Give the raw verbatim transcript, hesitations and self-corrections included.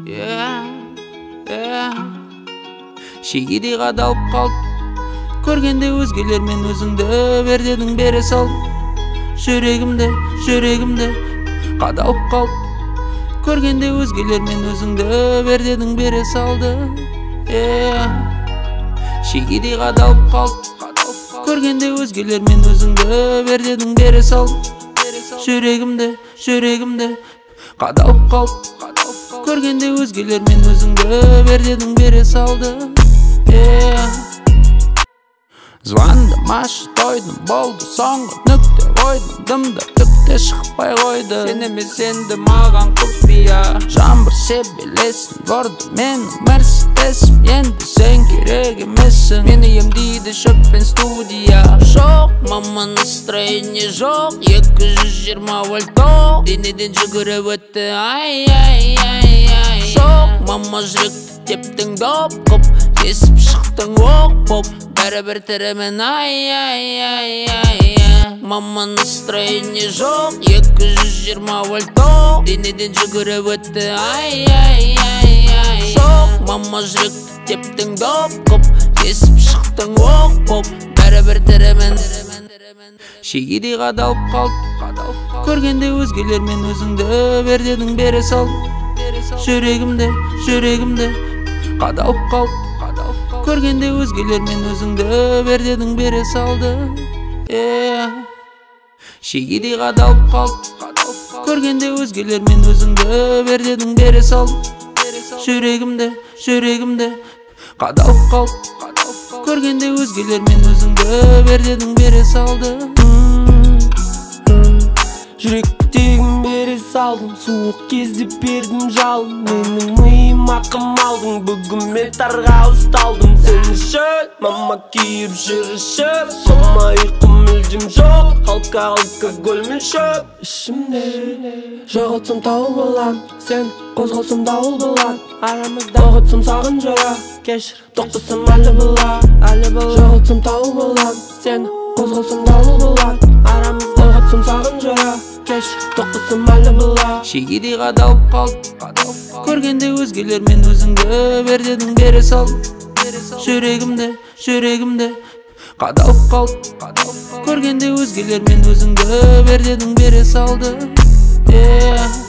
Yeah, yeah. Шегедей қадалып қалды, көргенде өзгелер мен өзіңді бер дедің, бере сал. Жүрегімде, жүрегімде қадалып қалды, көргенде өзгелер мен өзіңді бер дедің, бере салды. Yeah. Шегедей қадалып қалды, көргенде өзгелер мен өзіңді бер дедің, бере сал. Жүрегімде, жүрегімде қадалып қалды, көргенде өзгелер мен өзіңді бер дедің, бере салды. Звондамашы тойдым, болды соңғы нүкте қойдым, дымда түкте шықпай қойды. Сен емес енді маған құпия, жаңбыр себелесін бұрды менің мерседесім, енді сен керек емессің. Мені емдейді шөппен студия. Жоқ, мама настроение жоқ, екі жүз жиырма вольт денеден жүгіріп өтті, ай ай ай ай. Жоқ, мама жүректі тептің доп қып, есіп шықтың оқ боп, бәрібір тірімен, ай ай ай ай. Мама настроение жоқ, екі жүз жиырма вольт денеден жүгіріп өтті, ай ай ай ай. Жоқ, мама жүректі тептің доп қып, есіп шықтың оқ боп, бәрібір тірімен. Шегедей қадалып қалды, көргенде өзгелер мен өзіңді бер дедің, бере сал. Жүрегімде, жүрегімде қадалып қалды, көргенде өзгелер мен өзіңді бер дедің, бере салды. Шегедей қадалып қалды, көргенде өзгелер мен өзіңді бер дедің, бере сал. Жүрегімде, жүрегімде қадалып қалды, көргенде өзгелер мен өзіңді бер дедің, бере салды. Жүректегім бере салдым, суық кезде бердім жалын. Менің миым ақым алдың, бүгін мен тарға ұсталдым. Сен үшін мама күйіп жүр ішіп, мама ұйқым мүлдем жоқ, халка алкогольмен шөп ішімде. Жоғалтсам тауыл болам, сен қозғалсам дауыл болам. Арамызда ұғытсам сағын жора, кешір тоқтасам әлі бола, әлі бола. Жоғалтсам тауыл болам, сен қозғалсам дауыл болам. Арамызда ұғытсам сағын жора, тоқтасам әлі бола. Шегедей қадалып қалды, көргенде өзгелер мен өзіңді бер дедің, бере сал. Жүрегімде, жүрегімде қадалып қалды, көргенде өзгелер мен өзіңді бер дедің, бере салды.